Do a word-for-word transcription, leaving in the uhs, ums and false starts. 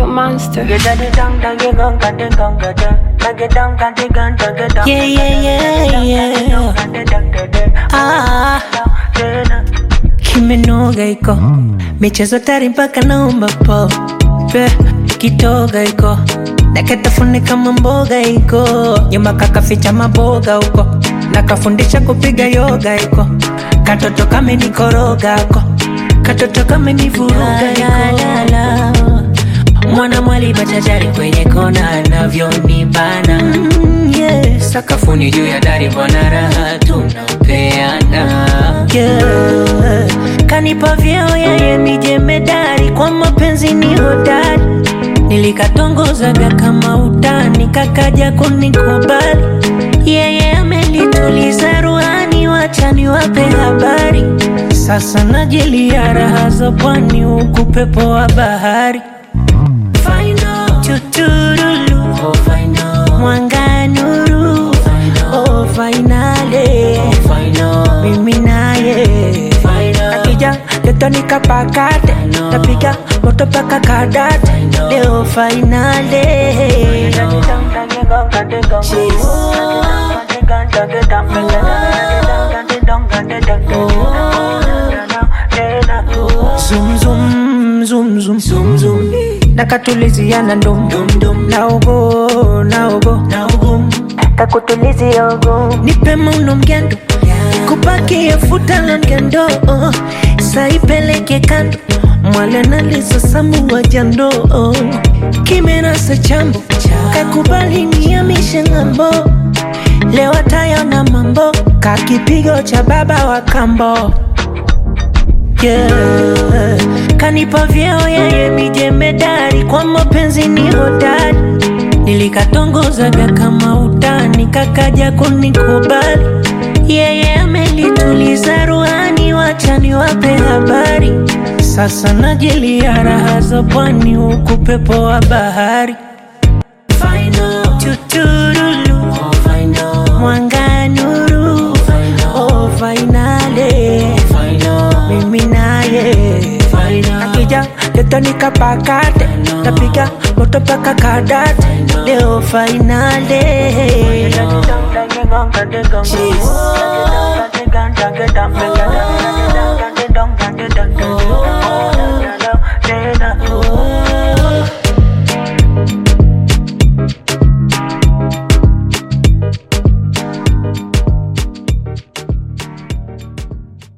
monster. Yeah, yeah, yeah, yeah. Ah, kimenoga iko michezo tari mpaka naomba po pe kitoga iko nakatafune kama mboga iko nyuma kakaficha maboga huko nakafundisha kupiga yoga iko katoto kame nikoroga ko katoto kame nivuruga iko mwana mwali bachachari kwenye kona anavyonibana mm, yeah. Sakafuni juu ya dari bwana raha tunapeana yeah. Kanipa vyeo yeye ni jemedari kwa mapenzi ni hodari nilikatongozaga kama utani kakaja kunikubali yeye yeah, amenituliza ruhani wacha niwape habari sasa najilia raha za pwani huku pepo wa bahari Tuturulu, oh final, mwanga nuru, oh final, oh finale, oh final, mimi naye, final, akija leto nikapakate, napiga moto paka kadate, leo finale, zoom zoom zoom zoom zoom zoom. Nakatuliziana ndum dum dum naogo naogo naogo kakutulizia ogo nipe mauno mgendo kupaki ya futa la mgendo oh. Saipeleke kando mwale nalisa samu wa jando oh. Kimerasa chambo kakubali niyamishe ngambo leo tayona mambo kakipigo cha baba wa kambo yeah. Kanipa vyeo yeye mijemedari kwa mapenzi ni hodari nilikatongozaga kama utani kakaja kunikubali yeye yeah, amenituliza ruhani wacha niwape habari sasa najilia raha za pwani huku pepo wa bahari final tuturulu oh final mwanga nuru oh final oh finale oh final mimi naye akija leto nikapakate napiga moto paka kadate leo finale